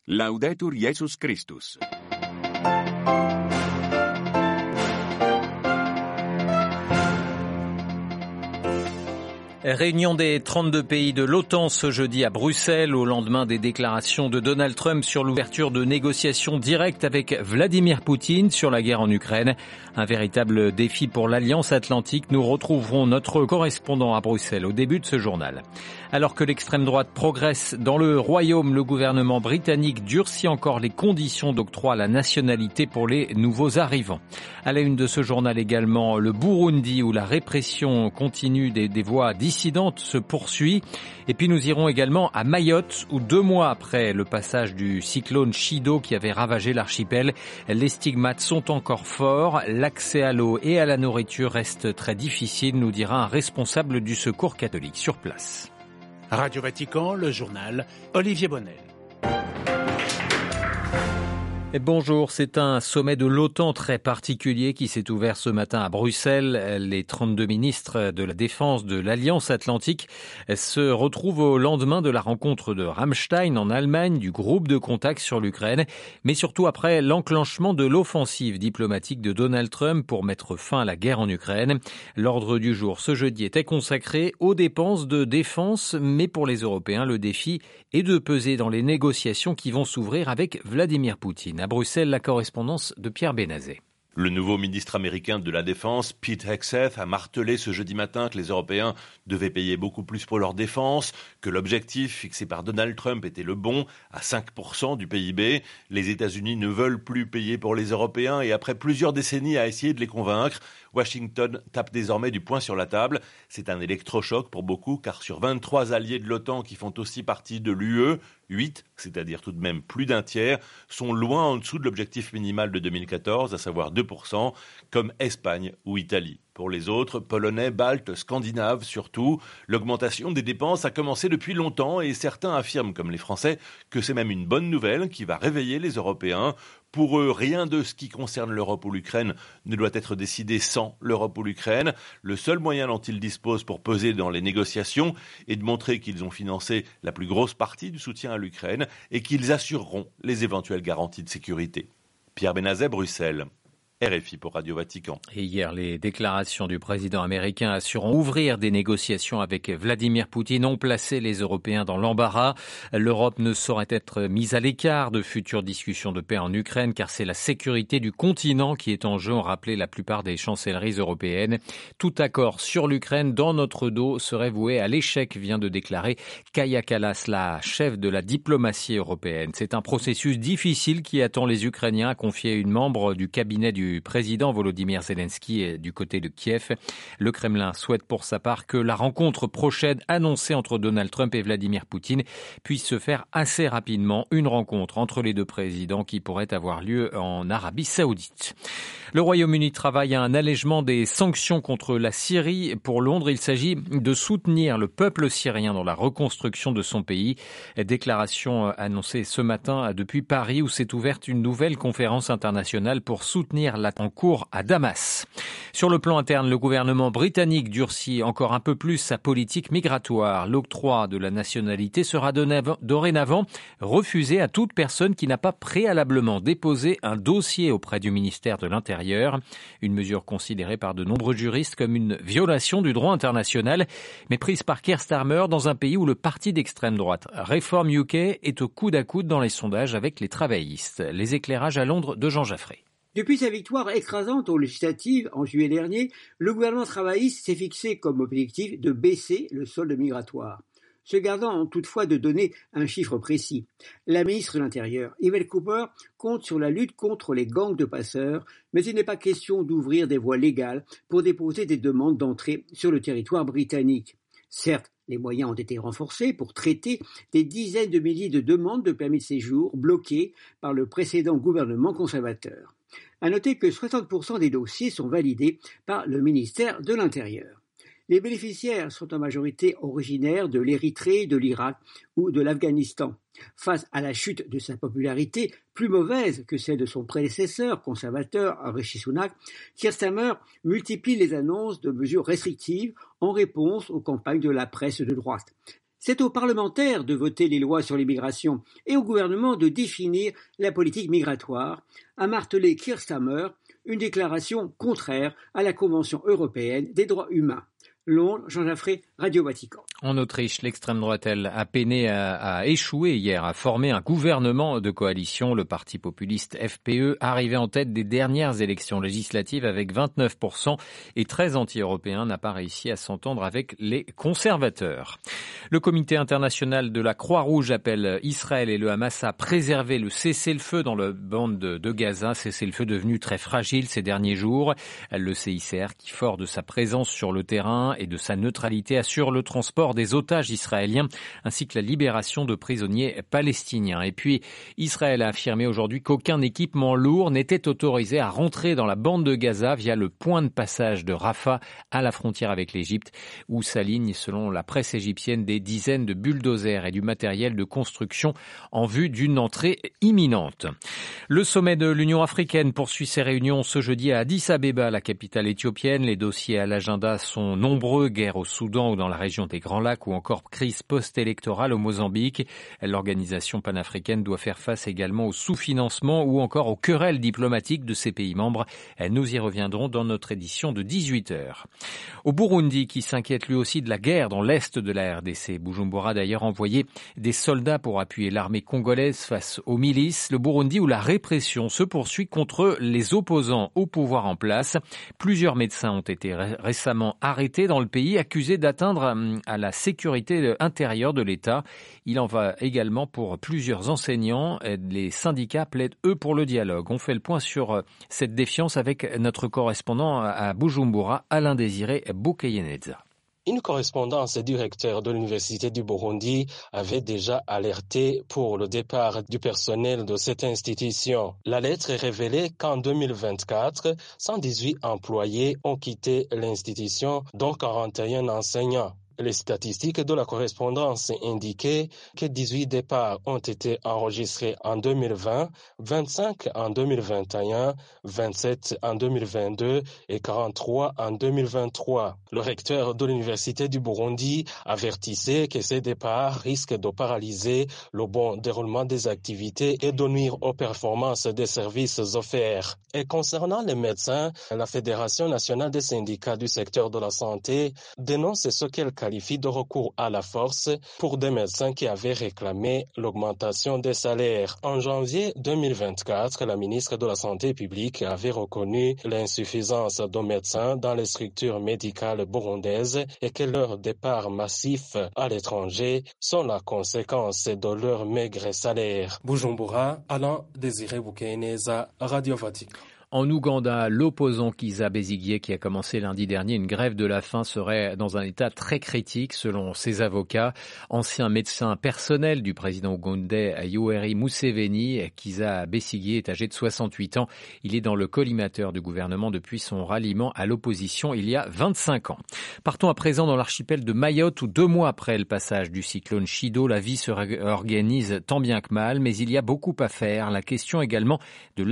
Laudetur Jesus Christus. Réunion des 32 pays de l'OTAN ce jeudi à Bruxelles, au lendemain des déclarations de Donald Trump sur l'ouverture de négociations directes avec Vladimir Poutine sur la guerre en Ukraine. Un véritable défi pour l'Alliance Atlantique. Nous retrouverons notre correspondant à Bruxelles au début de ce journal. Alors que l'extrême droite progresse dans le Royaume, le gouvernement britannique durcit encore les conditions d'octroi à la nationalité pour les nouveaux arrivants. À la une de ce journal également, le Burundi où la répression continue des voix dissidente se poursuit. Et puis nous irons également à Mayotte où 2 mois après le passage du cyclone Chido qui avait ravagé l'archipel, les stigmates sont encore forts. L'accès à l'eau et à la nourriture reste très difficile, nous dira un responsable du secours catholique sur place. Radio Vatican, le journal Olivier Bonnel. Et bonjour, c'est un sommet de l'OTAN très particulier qui s'est ouvert ce matin à Bruxelles. Les 32 ministres de la Défense de l'Alliance Atlantique se retrouvent au lendemain de la rencontre de Ramstein en Allemagne, du groupe de contact sur l'Ukraine, mais surtout après l'enclenchement de l'offensive diplomatique de Donald Trump pour mettre fin à la guerre en Ukraine. L'ordre du jour ce jeudi était consacré aux dépenses de défense, mais pour les Européens, le défi est de peser dans les négociations qui vont s'ouvrir avec Vladimir Poutine. À Bruxelles, la correspondance de Pierre Benazet. Le nouveau ministre américain de la Défense, Pete Hegseth, a martelé ce jeudi matin que les Européens devaient payer beaucoup plus pour leur défense, que l'objectif fixé par Donald Trump était le bon, à 5% du PIB. Les États-Unis ne veulent plus payer pour les Européens et après plusieurs décennies à essayer de les convaincre, Washington tape désormais du poing sur la table. C'est un électrochoc pour beaucoup car sur 23 alliés de l'OTAN qui font aussi partie de l'UE, 8, c'est-à-dire tout de même plus d'un tiers, sont loin en dessous de l'objectif minimal de 2014, à savoir 2%, comme Espagne ou Italie. Pour les autres, Polonais, Baltes, Scandinaves surtout, l'augmentation des dépenses a commencé depuis longtemps et certains affirment, comme les Français, que c'est même une bonne nouvelle qui va réveiller les Européens. Pour eux, rien de ce qui concerne l'Europe ou l'Ukraine ne doit être décidé sans l'Europe ou l'Ukraine. Le seul moyen dont ils disposent pour peser dans les négociations est de montrer qu'ils ont financé la plus grosse partie du soutien à l'Ukraine et qu'ils assureront les éventuelles garanties de sécurité. Pierre Benazet, Bruxelles. RFI pour Radio Vatican. Et hier, les déclarations du président américain assurant ouvrir des négociations avec Vladimir Poutine ont placé les Européens dans l'embarras. L'Europe ne saurait être mise à l'écart de futures discussions de paix en Ukraine car c'est la sécurité du continent qui est en jeu, ont rappelé la plupart des chancelleries européennes. Tout accord sur l'Ukraine dans notre dos serait voué à l'échec, vient de déclarer Kaja Kallas, la chef de la diplomatie européenne. C'est un processus difficile qui attend les Ukrainiens, a confié une membre du cabinet du président Volodymyr Zelensky du côté de Kiev. Le Kremlin souhaite pour sa part que la rencontre prochaine annoncée entre Donald Trump et Vladimir Poutine puisse se faire assez rapidement. Une rencontre entre les deux présidents qui pourrait avoir lieu en Arabie Saoudite. Le Royaume-Uni travaille à un allègement des sanctions contre la Syrie. Pour Londres, il s'agit de soutenir le peuple syrien dans la reconstruction de son pays. Déclaration annoncée ce matin depuis Paris où s'est ouverte une nouvelle conférence internationale pour soutenir l'attaque en cours à Damas. Sur le plan interne, le gouvernement britannique durcit encore un peu plus sa politique migratoire. L'octroi de la nationalité sera dorénavant refusé à toute personne qui n'a pas préalablement déposé un dossier auprès du ministère de l'Intérieur. Une mesure considérée par de nombreux juristes comme une violation du droit international, mais prise par Keir Starmer dans un pays où le parti d'extrême droite Reform UK est au coude à coude dans les sondages avec les travaillistes. Les éclairages à Londres de Jean Jaffré. Depuis sa victoire écrasante aux législatives en juillet dernier, le gouvernement travailliste s'est fixé comme objectif de baisser le solde migratoire, se gardant toutefois de donner un chiffre précis. La ministre de l'Intérieur, Yvette Cooper, compte sur la lutte contre les gangs de passeurs, mais il n'est pas question d'ouvrir des voies légales pour déposer des demandes d'entrée sur le territoire britannique. Certes, les moyens ont été renforcés pour traiter des dizaines de milliers de demandes de permis de séjour bloquées par le précédent gouvernement conservateur. À noter que 60% des dossiers sont validés par le ministère de l'Intérieur. Les bénéficiaires sont en majorité originaires de l'Érythrée, de l'Irak ou de l'Afghanistan. Face à la chute de sa popularité, plus mauvaise que celle de son prédécesseur conservateur Rishi Sunak, Keir Starmer multiplie les annonces de mesures restrictives en réponse aux campagnes de la presse de droite. C'est aux parlementaires de voter les lois sur l'immigration et au gouvernement de définir la politique migratoire, a martelé Keir Starmer, une déclaration contraire à la Convention européenne des droits humains. Londres, Jean Jaffré, Radio Vatican. En Autriche, l'extrême droite, elle, a peiné à échouer hier, à former un gouvernement de coalition. Le parti populiste FPE, arrivé en tête des dernières élections législatives avec 29% et 13 anti-européens, n'a pas réussi à s'entendre avec les conservateurs. Le comité international de la Croix-Rouge appelle Israël et le Hamas à préserver le cessez-le-feu dans la bande de Gaza. Cessez-le-feu devenu très fragile ces derniers jours. Le CICR, qui, fort de sa présence sur le terrain et de sa neutralité, assure le transport des otages israéliens ainsi que la libération de prisonniers palestiniens. Et puis, Israël a affirmé aujourd'hui qu'aucun équipement lourd n'était autorisé à rentrer dans la bande de Gaza via le point de passage de Rafah à la frontière avec l'Égypte, où s'alignent, selon la presse égyptienne, des dizaines de bulldozers et du matériel de construction en vue d'une entrée imminente. Le sommet de l'Union africaine poursuit ses réunions ce jeudi à Addis Abeba, la capitale éthiopienne. Les dossiers à l'agenda sont nombreux. Guerre au Soudan ou dans la région des Grands Lacs ou encore crise post-électorale au Mozambique. L'organisation panafricaine doit faire face également au sous-financement ou encore aux querelles diplomatiques de ses pays membres. Nous y reviendrons dans notre édition de 18h. Au Burundi, qui s'inquiète lui aussi de la guerre dans l'est de la RDC. Bujumbura a d'ailleurs envoyé des soldats pour appuyer l'armée congolaise face aux milices. Le Burundi où la répression se poursuit contre les opposants au pouvoir en place. Plusieurs médecins ont été récemment arrêtés dans le pays, accusés d'atteindre à la sécurité intérieure de l'État. Il en va également pour plusieurs enseignants. Les syndicats plaident, eux, pour le dialogue. On fait le point sur cette défiance avec notre correspondant à Bujumbura, Alain Désiré Boukeyeneza. Une correspondance du recteur de l'Université du Burundi avait déjà alerté pour le départ du personnel de cette institution. La lettre révélait qu'en 2024, 118 employés ont quitté l'institution, dont 41 enseignants. Les statistiques de la correspondance indiquaient que 18 départs ont été enregistrés en 2020, 25 en 2021, 27 en 2022 et 43 en 2023. Le recteur de l'Université du Burundi avertissait que ces départs risquent de paralyser le bon déroulement des activités et de nuire aux performances des services offerts. Et concernant les médecins, la Fédération nationale des syndicats du secteur de la santé dénonce ce qu'elle qualifie de recours à la force pour des médecins qui avaient réclamé l'augmentation des salaires. En janvier 2024, la ministre de la Santé publique avait reconnu l'insuffisance de médecins dans les structures médicales burundaises et que leur départ massif à l'étranger sont la conséquence de leur maigre salaire. Bujumbura, Alain Désiré Boukeyeneza, Radio Vatican. En Ouganda, l'opposant Kizza Besigye, qui a commencé lundi dernier une grève de la faim, serait dans un état très critique selon ses avocats. Ancien médecin personnel du président ougandais Yoweri Museveni, Kizza Besigye est âgé de 68 ans. Il est dans le collimateur du gouvernement depuis son ralliement à l'opposition il y a 25 ans. Partons à présent dans l'archipel de Mayotte où 2 mois après le passage du cyclone Chido, la vie se réorganise tant bien que mal, mais il y a beaucoup à faire. La question également de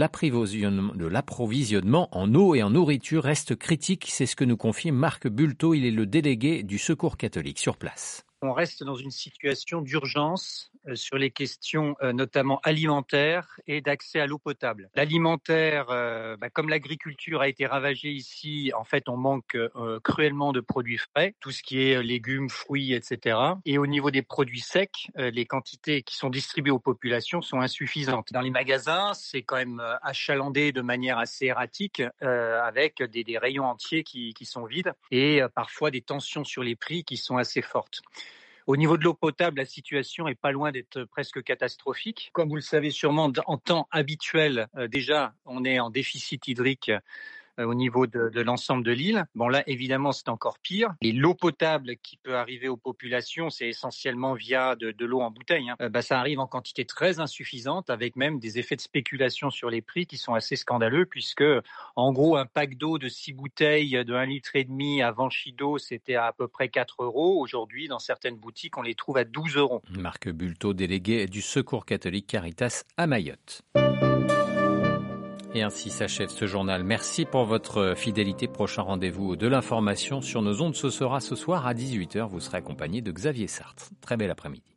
l'approvisionnement en eau et en nourriture reste critique. C'est ce que nous confie Marc Bulto. Il est le délégué du Secours catholique sur place. On reste dans une situation d'urgence sur les questions notamment alimentaires et d'accès à l'eau potable. L'alimentaire, comme l'agriculture a été ravagée ici, en fait on manque cruellement de produits frais, tout ce qui est légumes, fruits, etc. Et au niveau des produits secs, les quantités qui sont distribuées aux populations sont insuffisantes. Dans les magasins, c'est quand même achalandé de manière assez erratique, avec des rayons entiers qui sont vides et parfois des tensions sur les prix qui sont assez fortes. Au niveau de l'eau potable, la situation est pas loin d'être presque catastrophique. Comme vous le savez sûrement, en temps habituel, déjà, on est en déficit hydrique au niveau de l'ensemble de l'île. Bon là, évidemment, c'est encore pire. Et l'eau potable qui peut arriver aux populations, c'est essentiellement via de l'eau en bouteille. Ça arrive en quantité très insuffisante, avec même des effets de spéculation sur les prix qui sont assez scandaleux, puisque en gros, un pack d'eau de 6 bouteilles de 1,5 litre avant Chido, c'était à peu près 4 €. Aujourd'hui, dans certaines boutiques, on les trouve à 12 €. Marc Bulto, délégué du Secours catholique Caritas à Mayotte. Et ainsi s'achève ce journal. Merci pour votre fidélité. Prochain rendez-vous de l'information sur nos ondes, ce sera ce soir à 18h. Vous serez accompagné de Xavier Sartre. Très bel après-midi.